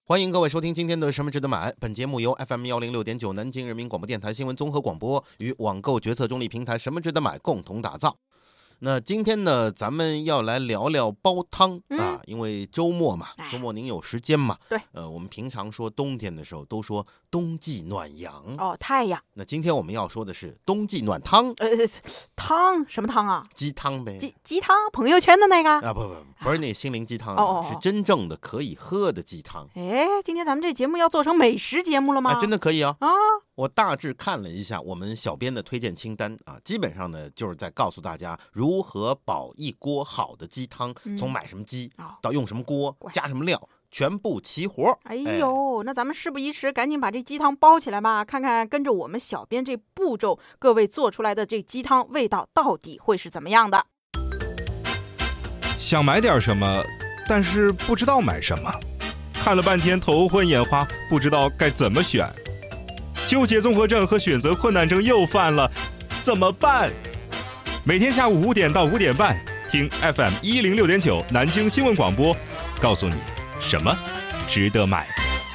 欢迎各位收听今天的什么值得买。本节目由 FM106.9 南京人民广播电台新闻综合广播与网购决策中立平台什么值得买共同打造。那今天呢，咱们要来聊聊煲汤啊，因为周末嘛，周末您有时间嘛？ 对， 我们平常说冬天的时候都说冬季暖阳哦，太阳。 那今天我们要说的是冬季暖汤。 汤什么汤啊？ 鸡汤呗。 鸡汤，朋友圈的那个啊？不是那心灵鸡汤啊，是真正的可以喝的鸡汤。 哎，今天咱们这节目要做成美食节目了吗？ 真的可以啊！ 啊， 我大致看了一下我们小编的推荐清单啊，基本上呢就是在告诉大家如何煲一锅好的鸡汤，从买什么鸡到用什么锅，加什么料，全部齐活。 哎呦，那咱们事不宜迟，赶紧把这鸡汤煲起来吧，看看跟着我们小编这步骤，各位做出来的这鸡汤味道到底会是怎么样的。 想买点什么，但是不知道买什么，看了半天头昏眼花，不知道该怎么选，纠结综合症和选择困难症又犯了，怎么办？每天下午5点到5点半，听 FM106.9 南京新闻广播，告诉你什么值得买。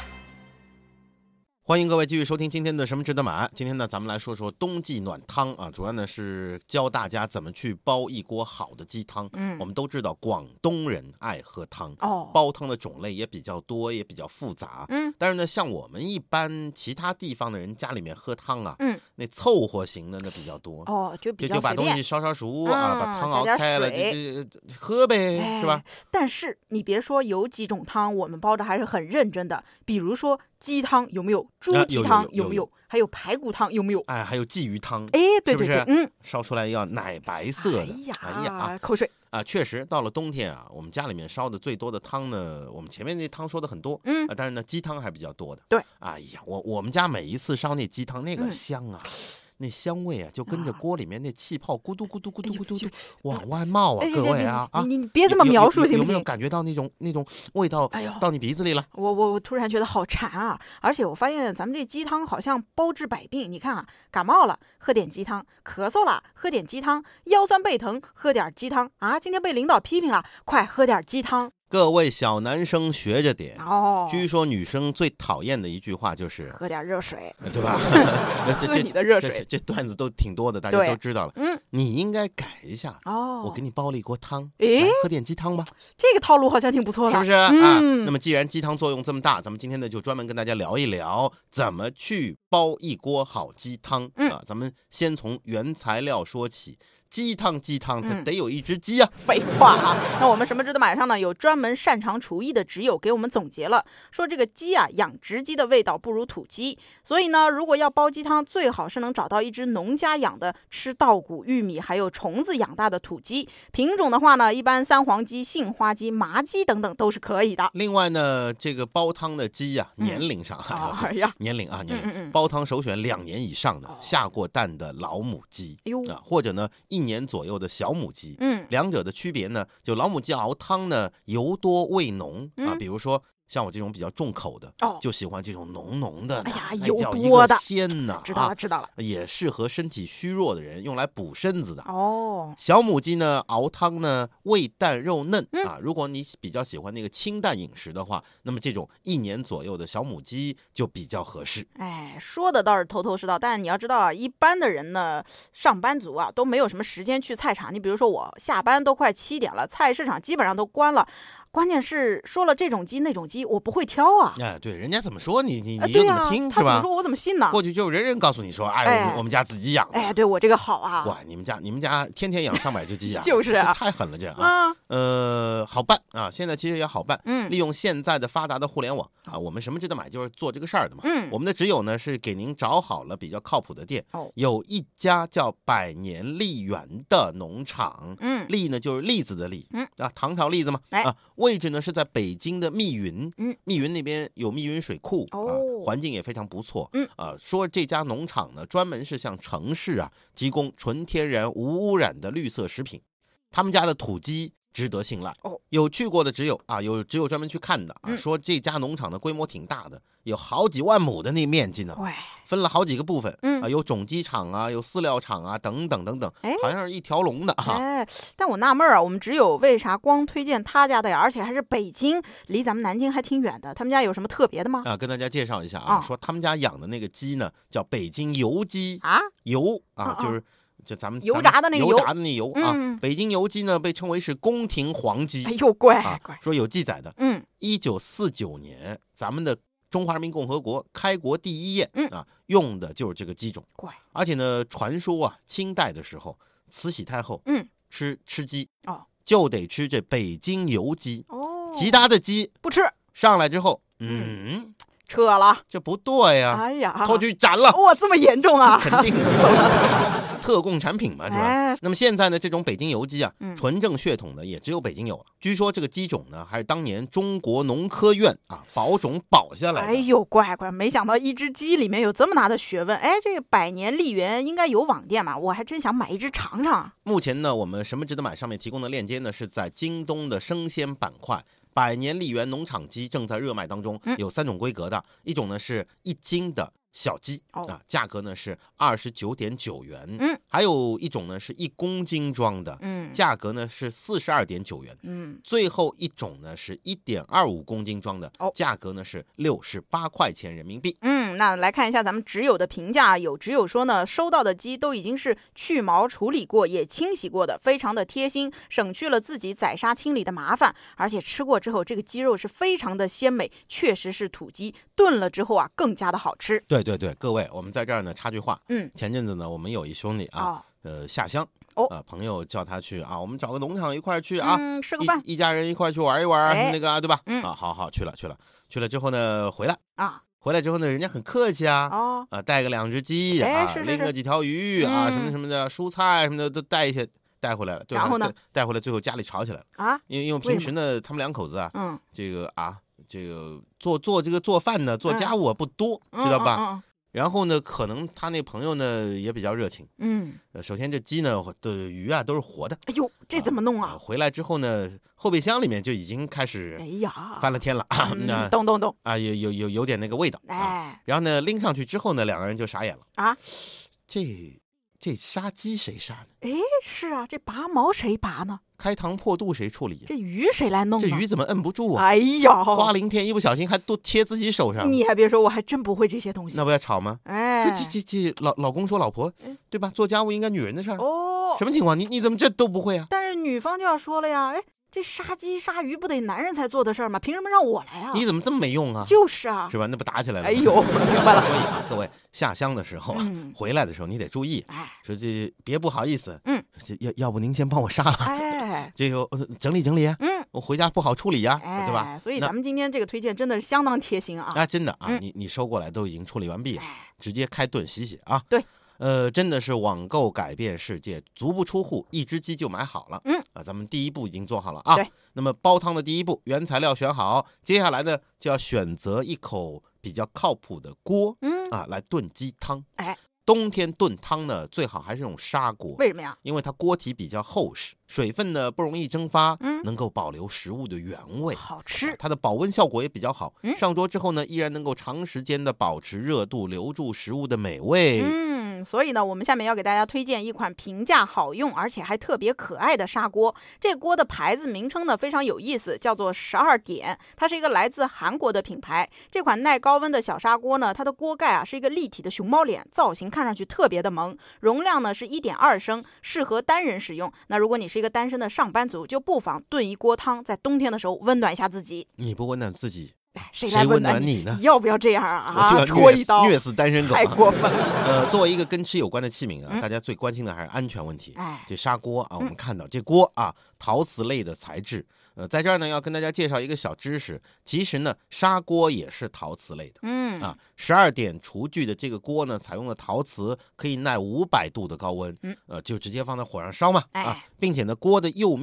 欢迎各位继续收听今天的什么值得买。今天呢，咱们来说说冬季暖汤啊，主要呢是教大家怎么去煲一锅好的鸡汤。我们都知道广东人爱喝汤，煲汤的种类也比较多，也比较复杂。但是呢，像我们一般其他地方的人家里面喝汤啊，那凑合型的那比较多。就把东西烧熟啊，把汤熬开了，就喝呗，是吧？ 但是你别说，有几种汤我们煲的还是很认真的，比如说鸡汤有没有？猪蹄汤有没有？还有排骨汤有没有？ 还有鲫鱼汤， 对对对，烧出来要奶白色的。 哎呀，口水啊！确实，到了冬天啊，我们家里面烧的最多的汤呢，我们前面那汤说的很多，但是呢，鸡汤还比较多的。 对， 哎呀，我们家每一次烧那鸡汤，那个香啊！那香味啊，就跟着锅里面那气泡咕嘟咕嘟咕嘟咕嘟嘟往外冒啊！各位啊你别这么描述行不行？ 有没有感觉到那种味道到你鼻子里了？ 我突然觉得好馋啊！而且我发现咱们这鸡汤好像包治百病。你看啊，感冒了喝点鸡汤，咳嗽了喝点鸡汤，腰酸背疼喝点鸡汤啊！今天被领导批评了，快喝点鸡汤。 各位小男生学着点据说女生最讨厌的一句话就是喝点热水， 对吧？ 喝你的热水， 这段子都挺多的，大家都知道了。你应该改一下我给你煲了一锅汤，喝点鸡汤吧。 这个套路好像挺不错的， 是不是那么既然鸡汤作用这么大，咱们今天呢就专门跟大家聊一聊怎么去煲一锅好鸡汤咱们先从原材料说起。鸡汤它得有一只鸡啊！ 废话啊！那我们什么值得买上呢？有专门擅长厨艺的挚友给我们总结了，说这个鸡啊，养殖鸡的味道不如土鸡，所以呢，如果要煲鸡汤，最好是能找到一只农家养的，吃稻谷、玉米还有虫子养大的土鸡。品种的话呢，一般三黄鸡、杏花鸡、麻鸡等等都是可以的。 另外呢，这个煲汤的鸡啊，年龄上年龄煲汤首选2年以上的下过蛋的老母鸡或者呢1年左右的小母鸡，两者的区别呢，就老母鸡熬汤呢油多味浓比如说像我这种比较重口的就喜欢这种浓的， 油多的鲜呐， 知道了， 也适合身体虚弱的人用来补身子的小母鸡呢熬汤呢味淡肉嫩如果你比较喜欢那个清淡饮食的话，那么这种1年左右的小母鸡就比较合适。 说的倒是头头是道，但你要知道啊，一般的人呢，上班族啊都没有什么时间去菜场。你比如说我下班都快7点了，菜市场基本上都关了。关键是说了这种鸡那种鸡，我不会挑啊！ 对，人家怎么说你就怎么听，是吧？他怎么说我怎么信呢？ 过去就人告诉你说，我们家自己养的。 对我这个好啊！ 哇，你们家天天养100只鸡啊！ 就是啊， 太狠了这好办啊！现在其实也好办，利用现在的发达的互联网我们什么值得买就是做这个事儿的嘛。我们的挚友呢是给您找好了比较靠谱的店，有一家叫百年荔园的农场，荔呢就是栗子的栗，糖条栗子嘛，位置呢是在北京的密云，密云那边有密云水库环境也非常不错。说这家农场呢专门是向城市提供纯天然无污染的绿色食品。他们家的土鸡值得信赖。有去过的只有专门去看的说这家农场的规模挺大的，有好几万亩的那面积呢，分了好几个部分有种鸡场啊，有饲料厂啊，等等等等，好像是一条龙的但我纳闷啊，我们只有为啥光推荐他家的呀？而且还是北京，离咱们南京还挺远的。他们家有什么特别的吗？ 跟大家介绍一下说他们家养的那个鸡呢，叫北京油鸡油就咱们油炸的那个油北京油鸡呢被称为是宫廷皇鸡。 哎呦，乖， 说有记载的，1949年咱们的中华人民共和国开国第一宴用的就是这个鸡种。而且呢，传说清代的时候慈禧太后吃鸡就得吃这北京油鸡其他的鸡不吃。 上来之后撤了， 这不对呀！ 哎呀， 拖去斩了！ 哇，这么严重啊！ 肯定特供产品嘛，是吧？那么现在呢，这种北京油鸡纯正血统的也只有北京有了。据说这个鸡种呢，还是当年中国农科院保种保下来的。 哎呦，乖，没想到一只鸡里面有这么大的学问。这个百年丽园应该有网店嘛，我还真想买一只尝尝。 目前呢，我们什么值得买上面提供的链接呢，是在京东的生鲜板块。百年丽园农场鸡正在热卖当中，有3种规格的，一种呢是1斤的小鸡价格呢是29.9元，还有一种呢是1公斤装的，价格呢是42.9元，最后一种呢是1.25公斤装的，价格呢是68块钱人民币。 那来看一下咱们只有的评价，有只有说呢，收到的鸡都已经是去毛处理过也清洗过的，非常的贴心，省去了自己宰杀清理的麻烦，而且吃过之后这个鸡肉是非常的鲜美，确实是土鸡，炖了之后更加的好吃。 对，各位，我们在这儿呢插句话，前阵子呢我们有一兄弟下乡朋友叫他去我们找个农场一块去吃个饭， 一家人一块去玩一玩那个对吧？好去了之后呢回来之后呢，人家很客气带个2只鸡拎个几条鱼什么什么的蔬菜什么的都带一些带回来了。 然后呢， 带回来最后家里吵起来了因为平时呢他们2口子这个做饭呢做家务不多，知道吧？然后呢，可能他那朋友呢也比较热情，首先这鸡呢的鱼都是活的， 哎呦，这怎么弄回来之后呢，后备箱里面就已经开始翻了天了， 咚有点那个味道，然后呢拎上去之后呢，2个人就傻眼了这杀鸡谁杀呢？ 是啊，这拔毛谁拔呢？ 开膛破肚谁处理？ 这鱼谁来弄？ 这鱼怎么摁不住哎呀， 刮鳞片一不小心还都切自己手上。 你还别说，我还真不会这些东西。 那不要吵吗？这老公说老婆，对吧？做家务应该女人的事儿。什么情况？你怎么这都不会啊？ 但是女方就要说了呀，这杀鸡杀鱼不得男人才做的事儿吗？凭什么让我来啊？ 你怎么这么没用啊？ 就是啊， 是吧？那不打起来了？ 哎呦，明白了。 所以各位下乡的时候回来的时候你得注意，说这别不好意思，要不您先帮我杀了，这个整理整理我回家不好处理呀，对吧？ 所以咱们今天这个推荐真的是相当贴心真的你收过来都已经处理完毕了，直接开炖洗对。 真的是网购改变世界，足不出户1只鸡就买好了。咱们第一步已经做好了对。 那么煲汤的第一步，原材料选好，接下来呢就要选择一口比较靠谱的锅来炖鸡汤。冬天炖汤呢，最好还是用砂锅。 为什么呀？ 因为它锅体比较厚实，水分呢不容易蒸发，能够保留食物的原味， 好吃。 它的保温效果也比较好，上桌之后呢，依然能够长时间的保持热度，留住食物的美味。 所以呢，我们下面要给大家推荐一款平价好用，而且还特别可爱的砂锅。这锅的牌子名称呢非常有意思，叫做12点，它是一个来自韩国的品牌。这款耐高温的小砂锅呢，它的锅盖是一个立体的熊猫脸，造型看上去特别的萌。容量呢是1.2升，适合单人使用。那如果你是一个单身的上班族，就不妨炖一锅汤，在冬天的时候温暖一下自己。 你不温暖自己， 谁来温暖你呢？ 要不要这样我就要戳一刀虐死单身狗， 太过分了。 作为一个跟吃有关的器皿大家最关心的还是安全问题。这砂锅我们看到这锅陶瓷类的材质。在这儿呢要跟大家介绍一个小知识，其实呢砂锅也是陶瓷类的。12点厨具的这个锅呢，采用了陶瓷，可以耐500度的高温，就直接放在火上烧嘛。并且呢锅的釉面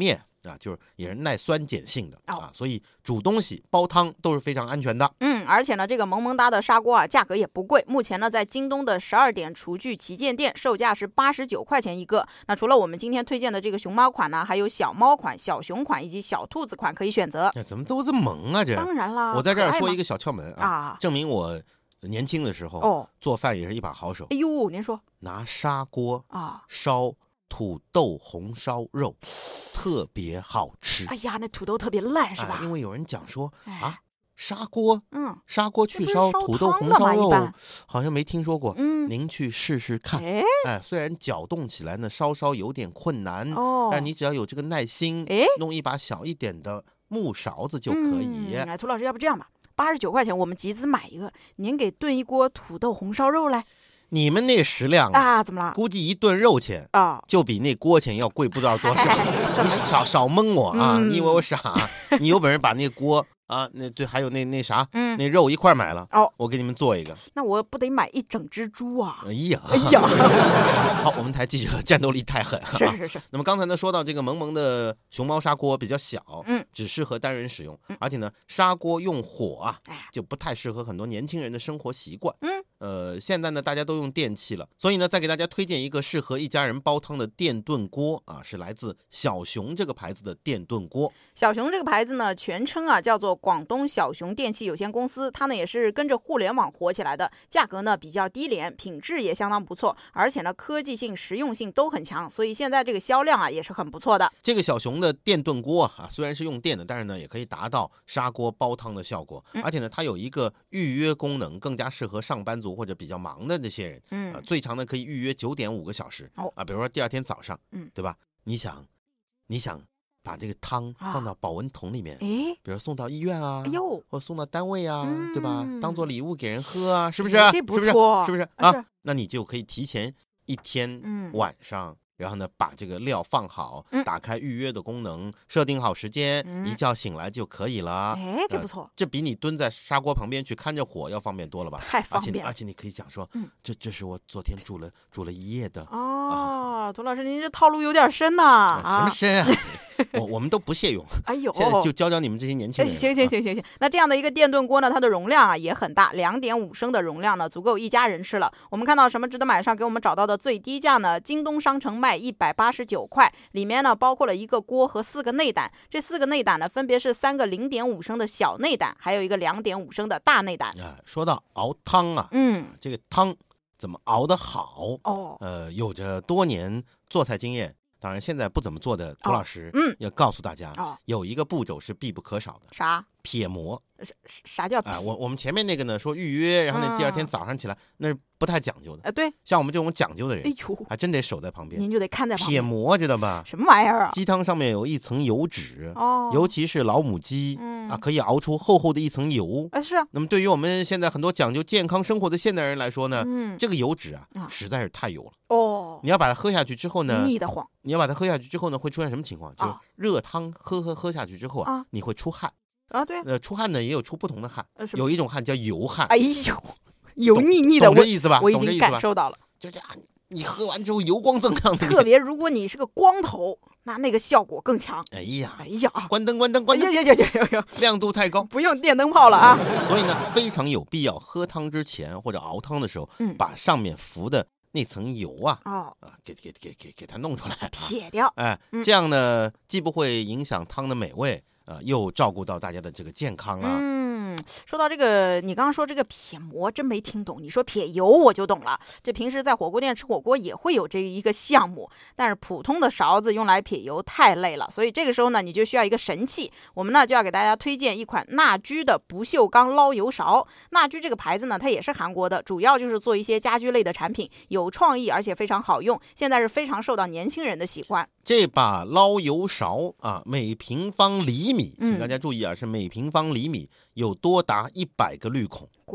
就是也是耐酸碱性的所以煮东西煲汤都是非常安全的。 而且呢，这个萌萌哒的砂锅价格也不贵，目前呢在京东的12点厨具旗舰店售价是89块钱一个。那除了我们今天推荐的这个熊猫款呢，还有小猫款、小熊款以及小兔子款可以选择。 怎么都这么萌啊？这当然啦， 我在这儿说一个小窍门证明我年轻的时候做饭也是一把好手。 哎呦，您说拿砂锅烧土豆红烧肉，特别好吃。 哎呀，那土豆特别烂是吧？ 因为有人讲说砂锅去烧土豆红烧肉，好像没听说过。您去试试看。虽然搅动起来呢稍稍有点困难，但你只要有这个耐心，弄一把小一点的木勺子就可以。 涂老师，要不这样吧，89块钱我们集资买一个，您给炖一锅土豆红烧肉来。 你们那食量怎么了？ 估计一顿肉钱就比那锅钱要贵不知道多少。你少蒙我你以为我傻？你有本事把那锅对，还有那啥，那肉一块买了我给你们做一个。 那我不得买一整只猪啊？ 哎呀，好，我们台记者战斗力太狠是。 那么刚才呢说到这个萌萌的熊猫砂锅比较小，只适合单人使用，而且呢砂锅用火就不太适合很多年轻人的生活习惯。现在呢大家都用电器了，所以呢再给大家推荐一个适合一家人煲汤的电炖锅是来自小熊这个牌子的电炖锅。 小熊这个牌子呢全称叫做广东小熊电器有限公司，它呢也是跟着互联网火起来的，价格呢比较低廉，品质也相当不错，而且呢科技性、实用性都很强，所以现在这个销量也是很不错的。 这个小熊的电炖锅虽然是用电的，但是呢也可以达到砂锅煲汤的效果，而且呢它有一个预约功能，更加适合上班族或者比较忙的这些人。最长的可以预约9.5个小时比如说第二天早上，对吧？你想把这个汤放到保温桶里面，比如送到医院或送到单位对吧？当做礼物给人喝是不是？ 这不错， 是不是那你就可以提前一天晚上，然后呢把这个料放好，打开预约的功能，设定好时间，一觉醒来就可以了。 这不错， 这比你蹲在砂锅旁边去看着火要方便多了吧？ 太方便了。 而且你可以讲说，这是我昨天煮了一夜的。 涂老师，您这套路有点深呐。 什么深啊？我们都不屑用。 哎呦， 现在就教教你们这些年轻人。 行。那这样的一个电炖锅呢，它的容量也很大，2.5升的容量呢，足够一家人吃了。我们看到什么值得买上给我们找到的最低价呢？京东商城卖189块，里面呢包括了一个锅和4个内胆。这4个内胆呢，分别是3个0.5升的小内胆，还有一个2.5升的大内胆。 说到熬汤这个汤怎么熬得好有着多年做菜经验，当然现在不怎么做的涂老师要告诉大家有一个步骤是必不可少的。 啥？ 撇馍。 啥叫我们前面那个呢说预约，然后那第二天早上起来那是不太讲究的。 对， 像我们这种讲究的人还真得守在旁边， 您就得看在旁边。 撇馍知道吧？ 什么玩意儿鸡汤上面有一层油脂尤其是老母鸡可以熬出厚厚的一层油。 是。 那么对于我们现在很多讲究健康生活的现代人来说呢这个油脂实在是太油了你要把它喝下去之后呢腻得慌。 你要把它喝下去之后呢会出现什么情况？就是热汤喝下去之后你会出汗对出汗呢也有出不同的汗有一种汗叫油汗。 哎呦，油腻腻的， 懂这意思吧？ 我已经感受到了。 就这样，你喝完之后油光锃亮的。 特别如果你是个光头，那个效果更强。 哎呀，关灯， 有， 亮度太高， 不用电灯泡了所以呢，非常有必要喝汤之前或者熬汤的时候，把上面浮的那层油给它弄出来， 撇掉。 这样呢，既不会影响汤的美味。又照顾到大家的这个健康说到这个，你刚刚说这个撇馍真没听懂，你说撇油我就懂了。这平时在火锅店吃火锅也会有这一个项目，但是普通的勺子用来撇油太累了，所以这个时候呢，你就需要一个神器。我们呢就要给大家推荐一款纳居的不锈钢捞油勺。纳居这个牌子呢，它也是韩国的，主要就是做一些家居类的产品，有创意而且非常好用，现在是非常受到年轻人的喜欢。 这把捞油勺每平方厘米，请大家注意是每平方厘米有多达100个滤孔。 怪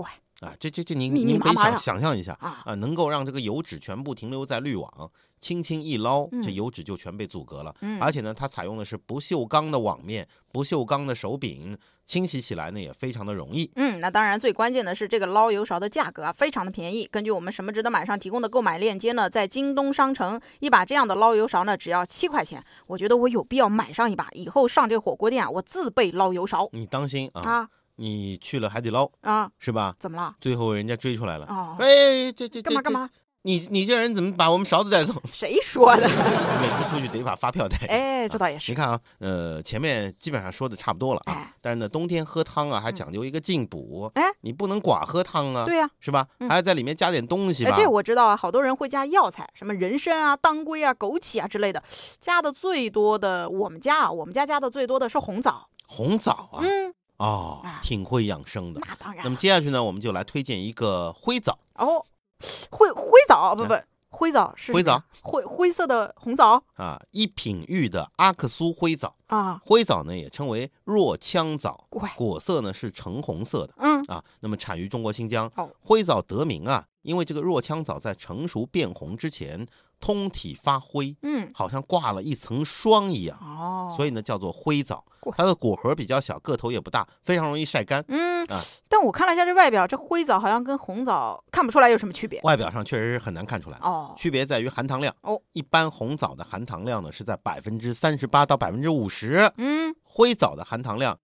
啊，这您可以想象一下啊，能够让这个油脂全部停留在滤网，轻轻一捞，这油脂就全被阻隔了。而且呢，它采用的是不锈钢的网面、不锈钢的手柄，清洗起来呢也非常的容易。 那当然最关键的是这个捞油勺的价格啊，非常的便宜。根据我们什么值得买上提供的购买链接呢，在京东商城一把这样的捞油勺呢，只要7块钱。我觉得我有必要买上一把，以后上这个火锅店啊，我自备捞油勺。 你当心啊！你去了海底捞啊，是吧？ 怎么了？ 最后人家追出来了。哎，这干嘛？ 你这人怎么把我们勺子带走？ 谁说的？ 每次出去得把发票带。 哎，这倒也是。 你看啊，前面基本上说的差不多了啊。但是呢，冬天喝汤啊，还讲究一个进补。你不能寡喝汤啊。 对呀， 是吧？还要在里面加点东西吧。 这我知道啊，好多人会加药材，什么人参啊、当归啊、枸杞啊之类的。加的最多的，我们家加的最多的是红枣。 红枣啊。挺会养生的。 那当然。 那么接下去呢，我们就来推荐一个灰枣。 灰枣不，灰枣是灰枣， 灰色的红枣啊，一品玉的阿克苏灰枣啊。 灰枣呢也称为若羌枣，果色呢是橙红色的。那么产于中国新疆。灰枣得名啊，因为这个若羌枣在成熟变红之前，通体发灰，好像挂了一层霜一样。所以呢叫做灰枣。它的果核比较小，个头也不大，非常容易晒干。 但我看了一下这外表，这灰枣好像跟红枣看不出来有什么区别。 外表上确实是很难看出来。区别在于含糖量。一般红枣的含糖量呢是在38%到50%。灰枣的含糖量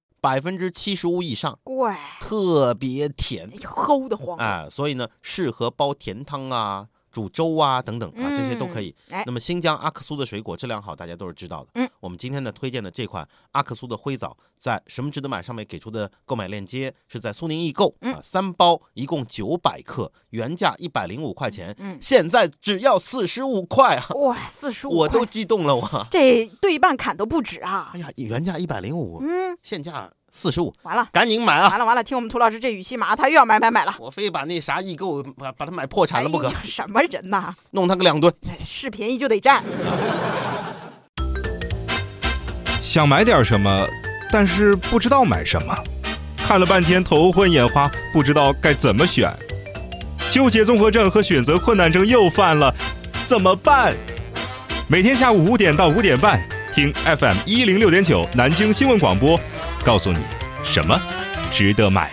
75%以上，特别甜， 齁得慌。 所以呢适合煲甜汤啊、煮粥啊等等啊，这些都可以。那么新疆阿克苏的水果质量好，大家都是知道的。我们今天呢推荐的这款阿克苏的灰枣，在什么值得买上面给出的购买链接是在苏宁易购3包一共900克，原价105块钱，现在只要45块啊！ 哇，45块， 我都激动了，我这对半砍都不止啊！ 哎呀，原价105，现价45， 完了， 赶紧买啊！ 完了，听我们涂老师这语气，马上他又要买了。 我非把那啥易购把它买破产了不可。 什么人呐？ 弄他个2吨， 是便宜就得占。 想买点什么，但是不知道买什么，看了半天头昏眼花，不知道该怎么选，纠结综合症和选择困难症又犯了，怎么办？每天下午5点到5点半，听 FM106.9 南京新闻广播，告诉你什么值得买。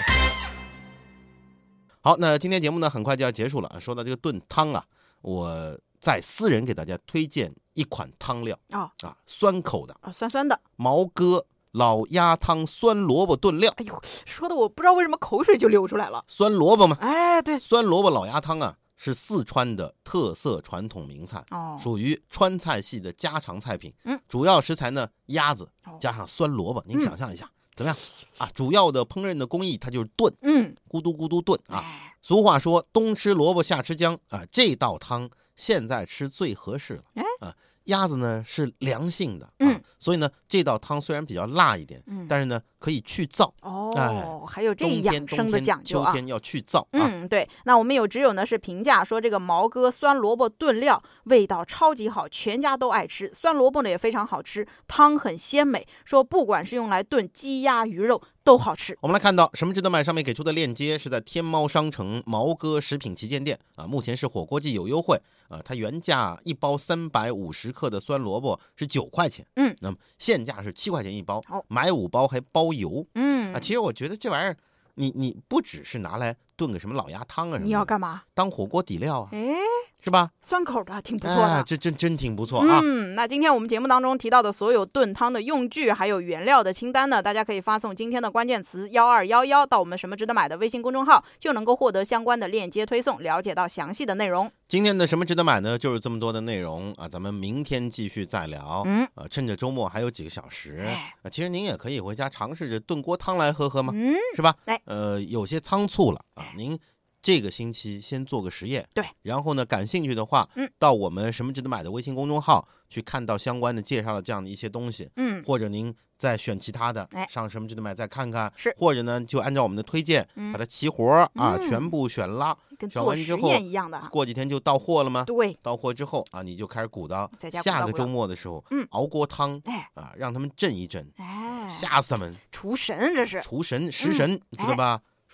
好，那今天节目呢很快就要结束了。说到这个炖汤啊，我在私人给大家推荐一款汤料酸口的酸的毛哥老鸭汤酸萝卜炖料。 哎呦，说的我不知道为什么口水就流出来了。 酸萝卜吗？ 哎，对， 酸萝卜老鸭汤啊，是四川的特色传统名菜，属于川菜系的家常菜品。主要食材呢鸭子加上酸萝卜，您想象一下怎么样啊？主要的烹饪的工艺它就是炖，咕嘟咕嘟炖啊。俗话说冬吃萝卜夏吃姜啊，这道汤现在吃最合适了啊。鸭子呢是凉性的所以呢这道汤虽然比较辣一点，但是呢可以去燥还有这养生的讲究秋天要去燥对。那我们有知友呢是评价说，这个毛哥酸萝卜炖料味道超级好，全家都爱吃。酸萝卜呢也非常好吃，汤很鲜美，说不管是用来炖鸡鸭鱼肉都好吃。 我们来看到什么值得买上面给出的链接是在天猫商城毛哥食品旗舰店目前是火锅季有优惠它原价一包350克的酸萝卜是9块钱，那么现价是7块钱一包，买5包还包邮。其实我觉得这玩意儿你不只是拿来炖个什么老鸭汤啊什么的， 你要干嘛？ 当火锅底料啊，是吧？ 酸口的挺不错的， 这真挺不错啊。 那今天我们节目当中提到的所有炖汤的用具还有原料的清单呢，大家可以发送今天的关键词1211到我们什么值得买的微信公众号，就能够获得相关的链接推送，了解到详细的内容。 今天的什么值得买呢，就是这么多的内容咱们明天继续再聊。趁着周末还有几个小时，其实您也可以回家尝试着炖锅汤来喝喝嘛，是吧？有些仓促了您这个星期先做个实验， 对， 然后呢，感兴趣的话，到我们什么值得买的微信公众号去看到相关的介绍了这样的一些东西，或者您再选其他的，上什么值得买再看看，或者呢就按照我们的推荐，把它齐活全部选拉，选完之后一样的， 过几天就到货了吗？ 对， 到货之后你就开始鼓捣，下个周末的时候，熬锅汤，让他们震一震，吓死他们， 厨神这是厨神食神，知道吧？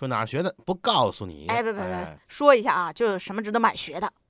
说哪儿学的不告诉你。 不，说一下啊，就是什么值得买学的。